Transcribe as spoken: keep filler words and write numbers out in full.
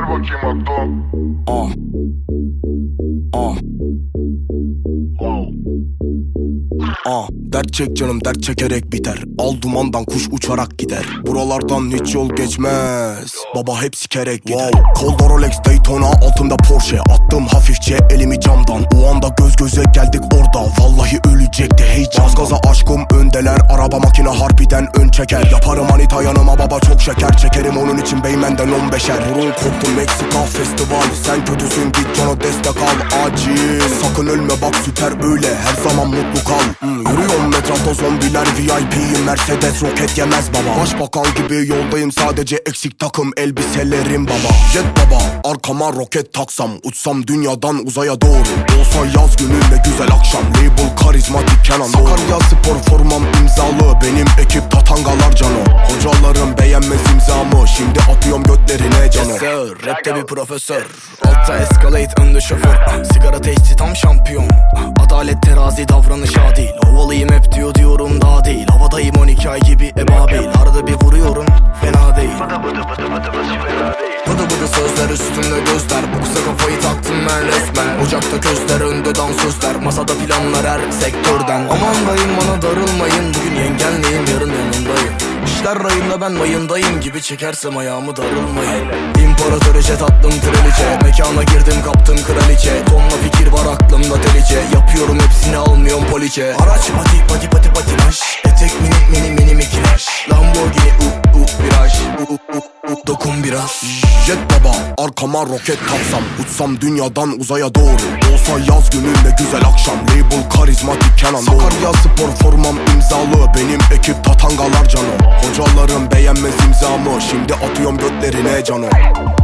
bakayım aklı. Ah. Ah. Ah, dert çek canım, dert çekerek biter. Al dumandan kuş uçarak gider. Buralardan hiç yol geçmez. Baba hep sikerek gider. Wow. Kolda Rolex Daytona, altımda Porsche. Attım hafifçe elimi camdan. O anda göz göze geldik orada. Vallahi ölecekti heyecan. Gaz gaza aşkım öndeler. Araba makine harbiden ön çeker. Yaparım manita yanıma baba çok şeker. Çekerim onun için Beymen'den on beşer. Burun koptu Meksika festival. Sen kötüsün git cana destek al. Acil sakın ölme bak süper öyle. Her zaman mutlu kal. hmm, Yürüyorum etrafta zombiler V I P Mercedes roket yemez baba. Başbakan gibi yoldayım sadece eksik takım elbiselerim baba. Jet baba arkama roket taksam. Uçsam dünyadan uzaya doğru. Olsa yaz günü ne güzel akşam. Label karizmatik Kenan Doğulu. Sakarya spor formam imzalı. Benim ekip tatangalar cano. Hocalarım beğenmez imzamı. Şimdi atıyorum götlerine canı. Yes sir, rapte bir profesör. Altta escalate önde şoför. Sigara testi tam şampiyon. Adalet terazi davranış adil. Havalıyım hep diyor diyorum daha değil. Havadayım on iki ay gibi ebabil. Arada bir vuruyorum fena değil. Bıdı bıdı sözler üstümde gözler. Bu kıza kafayı taktım ben resmen. Ocakta közler önde dansözler. Masada planlar her sektörden. Aman dayım bana darılmayın. Bugün yengenleyim yarın yanındayım. İşler rayında ben mayındayım gibi çekersem ayağımı darılmayın. İmparator jet attım treliçe. Mekana girdim kaptım kraliçe. Tonla fikir var aklımda delice. Yapıyorum hepsini almıyorum poliçe. Araç pati pati pati patinaj. Etek mini mini mini mikiler. Lamborghini u u viraj. U u u u dokun biraz. Jet baba arkama roket kapsam. Uçsam dünyadan uzaya doğru. Olsa yaz günü ne güzel akşam. Label karizmatik Kenan Doğulu. Sakarya spor formam imzalı. Benim ekip tatangalar cano. Hocalarım beğenmez imzamı. Şimdi atıyorum götlerine cano.